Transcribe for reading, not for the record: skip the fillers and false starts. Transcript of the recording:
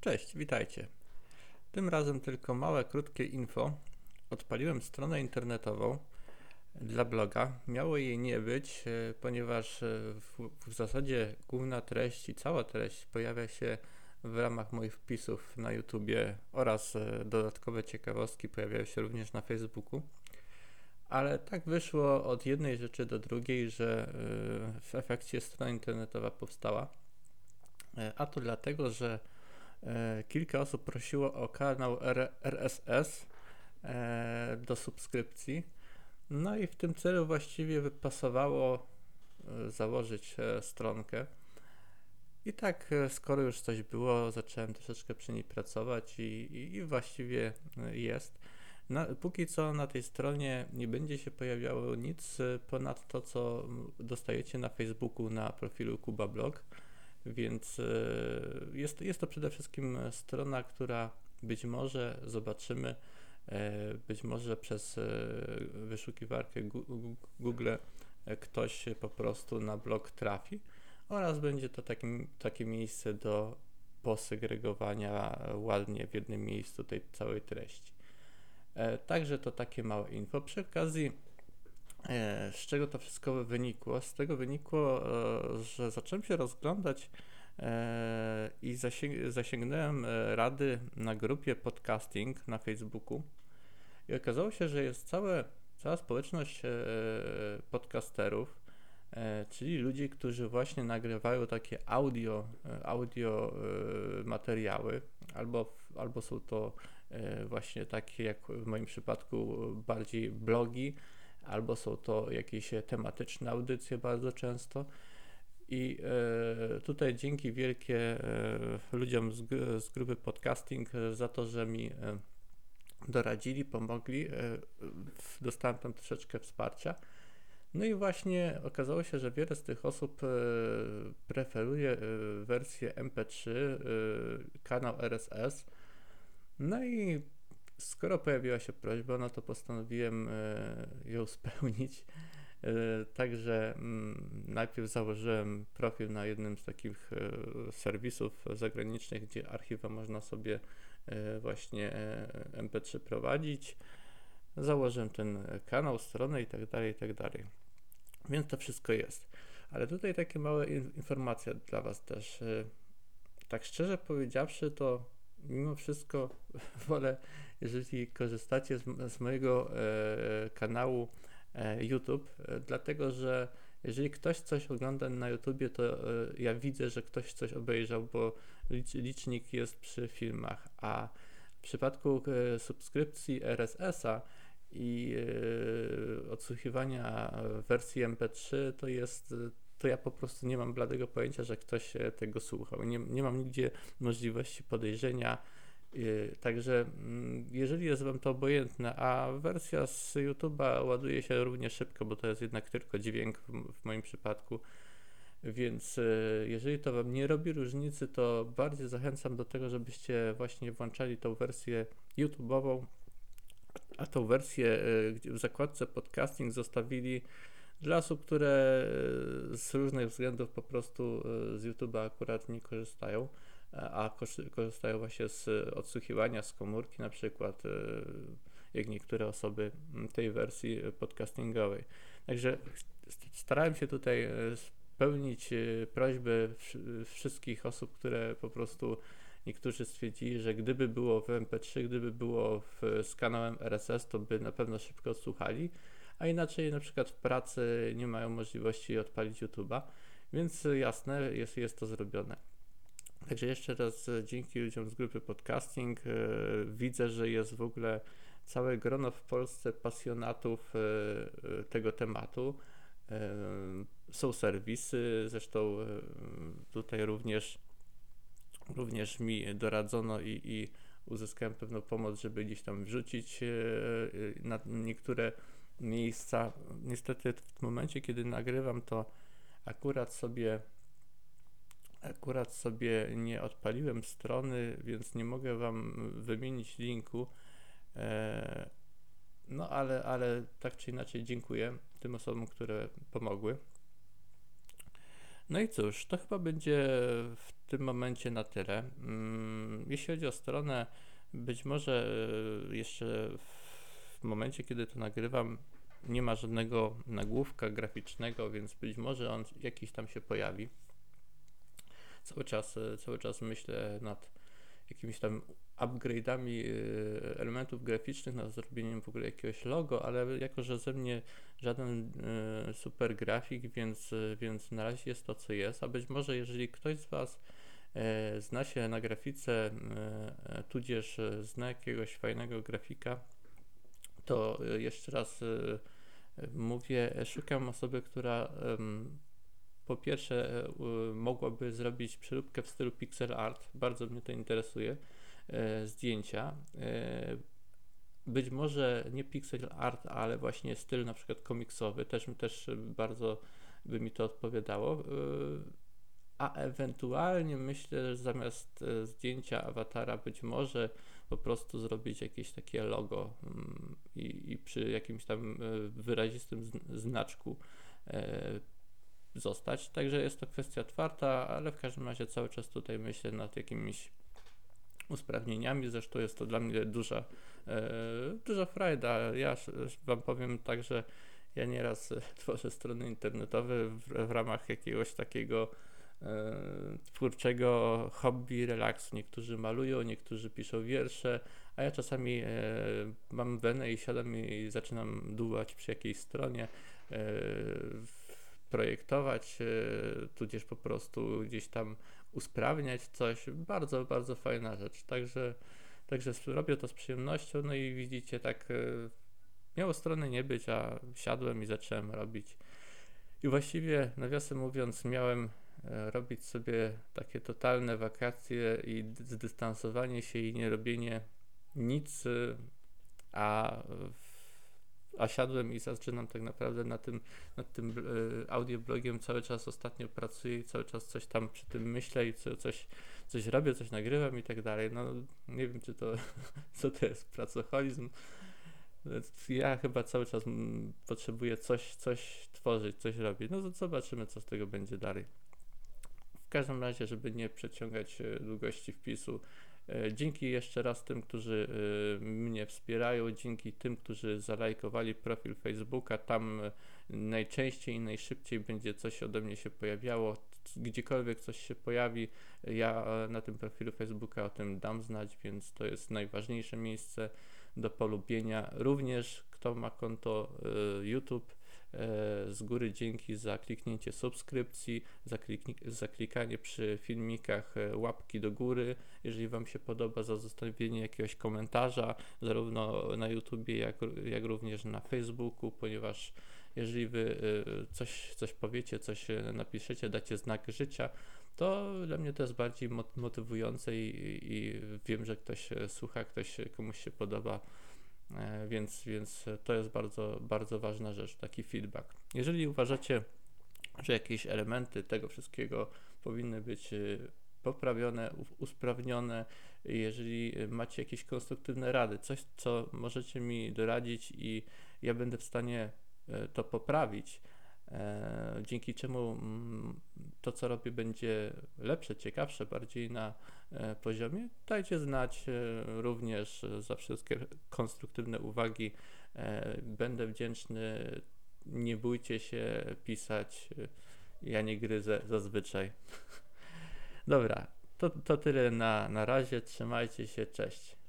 Cześć, witajcie. Tym razem tylko małe, krótkie info. Odpaliłem stronę internetową dla bloga. Miało jej nie być, ponieważ w zasadzie główna treść i cała treść pojawia się w ramach moich wpisów na YouTubie oraz dodatkowe ciekawostki pojawiają się również na Facebooku. Ale tak wyszło od jednej rzeczy do drugiej, że w efekcie strona internetowa powstała. A to dlatego, że kilka osób prosiło o kanał RSS do subskrypcji. No i w tym celu właściwie wypasowało założyć stronkę. I tak, skoro już coś było, zacząłem troszeczkę przy niej pracować i właściwie jest. Póki co na tej stronie nie będzie się pojawiało nic ponad to, co dostajecie na Facebooku na profilu Kuba Blog. Więc jest to przede wszystkim strona, która być może zobaczymy, być może przez wyszukiwarkę Google ktoś po prostu na blog trafi oraz będzie to takie miejsce do posegregowania ładnie w jednym miejscu tej całej treści. Także to takie małe info. Przy okazji, z czego to wszystko wynikło? Z tego wynikło, że zacząłem się rozglądać i zasięgnąłem rady na grupie podcasting na Facebooku i okazało się, że jest cała społeczność podcasterów, czyli ludzi, którzy właśnie nagrywają takie audio materiały, albo są to właśnie takie jak w moim przypadku bardziej blogi, albo są to jakieś tematyczne audycje bardzo często. I tutaj dzięki wielkie ludziom z grupy podcasting za to, że mi doradzili, pomogli. Dostałem tam troszeczkę wsparcia. No i właśnie okazało się, że wiele z tych osób preferuje wersję MP3, kanał RSS. No i skoro pojawiła się prośba, no to postanowiłem ją spełnić. Także najpierw założyłem profil na jednym z takich serwisów zagranicznych, gdzie archiwa można sobie właśnie MP3 prowadzić. Założyłem ten kanał, stronę i tak dalej, i tak dalej. Więc to wszystko jest. Ale tutaj takie małe informacje dla Was też. Tak szczerze powiedziawszy, to mimo wszystko wolę, jeżeli korzystacie z mojego kanału YouTube, dlatego że jeżeli ktoś coś ogląda na YouTubie, to ja widzę, że ktoś coś obejrzał, bo licznik jest przy filmach, a w przypadku subskrypcji RSS-a i odsłuchiwania wersji MP3 to ja po prostu nie mam bladego pojęcia, że ktoś tego słuchał. Nie mam nigdzie możliwości podejrzenia. Także jeżeli jest Wam to obojętne, a wersja z YouTube'a ładuje się równie szybko, bo to jest jednak tylko dźwięk w moim przypadku, więc jeżeli to Wam nie robi różnicy, to bardziej zachęcam do tego, żebyście właśnie włączali tą wersję YouTube'ową, a tą wersję w zakładce podcasting zostawili dla osób, które z różnych względów po prostu z YouTube'a akurat nie korzystają, a korzystają właśnie z odsłuchiwania z komórki, na przykład jak niektóre osoby tej wersji podcastingowej. Także starałem się tutaj spełnić prośby wszystkich osób, które po prostu niektórzy stwierdzili, że gdyby było w MP3, gdyby było z kanałem RSS, to by na pewno szybko odsłuchali, a inaczej na przykład w pracy nie mają możliwości odpalić YouTube'a, więc jasne, jest to zrobione. Także jeszcze raz dzięki ludziom z grupy podcasting widzę, że jest w ogóle całe grono w Polsce pasjonatów tego tematu. Są serwisy, zresztą tutaj również mi doradzono i uzyskałem pewną pomoc, żeby gdzieś tam wrzucić na niektóre miejsca. Niestety w momencie, kiedy nagrywam, to akurat sobie nie odpaliłem strony, więc nie mogę Wam wymienić linku. No ale tak czy inaczej dziękuję tym osobom, które pomogły. No i cóż, to chyba będzie w tym momencie na tyle. Jeśli chodzi o stronę, być może jeszcze w momencie, kiedy to nagrywam, nie ma żadnego nagłówka graficznego, więc być może on jakiś tam się pojawi. Cały czas myślę nad jakimiś tam upgrade'ami elementów graficznych, nad zrobieniem w ogóle jakiegoś logo, ale jako, że ze mnie żaden super grafik, więc na razie jest to, co jest, a być może jeżeli ktoś z Was zna się na grafice, tudzież zna jakiegoś fajnego grafika, to jeszcze raz mówię, szukam osoby, która po pierwsze mogłaby zrobić przeróbkę w stylu pixel art, bardzo mnie to interesuje, zdjęcia. Być może nie pixel art, ale właśnie styl na przykład komiksowy, też bardzo by mi to odpowiadało. A ewentualnie myślę, że zamiast zdjęcia awatara być może po prostu zrobić jakieś takie logo i przy jakimś tam wyrazistym znaczku zostać. Także jest to kwestia otwarta, ale w każdym razie cały czas tutaj myślę nad jakimiś usprawnieniami. Zresztą jest to dla mnie duża frajda. Ja Wam powiem tak, że ja nieraz tworzę strony internetowe w ramach jakiegoś takiego twórczego hobby, relaksu. Niektórzy malują, niektórzy piszą wiersze, a ja czasami mam wenę i siadam i zaczynam dłubać przy jakiejś stronie, projektować, tudzież po prostu gdzieś tam usprawniać coś. Bardzo, bardzo fajna rzecz. Także robię to z przyjemnością, no i widzicie, tak miało strony nie być, a siadłem i zacząłem robić. I właściwie, nawiasem mówiąc, miałem robić sobie takie totalne wakacje i zdystansowanie się i nie robienie nic, a, a siadłem i zaczynam tak naprawdę nad tym audioblogiem cały czas ostatnio pracuję i cały czas coś tam przy tym myślę i coś robię, coś nagrywam i tak dalej. No nie wiem, czy to co to jest pracoholizm. Ja chyba cały czas potrzebuję coś tworzyć, coś robić. No to zobaczymy, co z tego będzie dalej. W każdym razie, żeby nie przeciągać długości wpisu, dzięki jeszcze raz tym, którzy mnie wspierają, dzięki tym, którzy zalajkowali profil Facebooka, tam najczęściej i najszybciej będzie coś ode mnie się pojawiało. Gdziekolwiek coś się pojawi, ja na tym profilu Facebooka o tym dam znać, więc to jest najważniejsze miejsce do polubienia. Również kto ma konto YouTube, z góry dzięki za kliknięcie subskrypcji, za klikanie przy filmikach łapki do góry, jeżeli Wam się podoba, za zostawienie jakiegoś komentarza, zarówno na YouTubie, jak również na Facebooku, ponieważ jeżeli Wy coś powiecie, coś napiszecie, dacie znak życia, to dla mnie to jest bardziej motywujące i wiem, że ktoś słucha, komuś się podoba. Więc to jest bardzo, bardzo ważna rzecz, taki feedback. Jeżeli uważacie, że jakieś elementy tego wszystkiego powinny być poprawione, usprawnione, jeżeli macie jakieś konstruktywne rady, coś, co możecie mi doradzić i ja będę w stanie to poprawić, dzięki czemu to, co robię, będzie lepsze, ciekawsze, bardziej na poziomie, dajcie znać. Również za wszystkie konstruktywne uwagi będę wdzięczny. Nie bójcie się pisać, ja nie gryzę zazwyczaj. Dobra, to tyle na razie, trzymajcie się, cześć.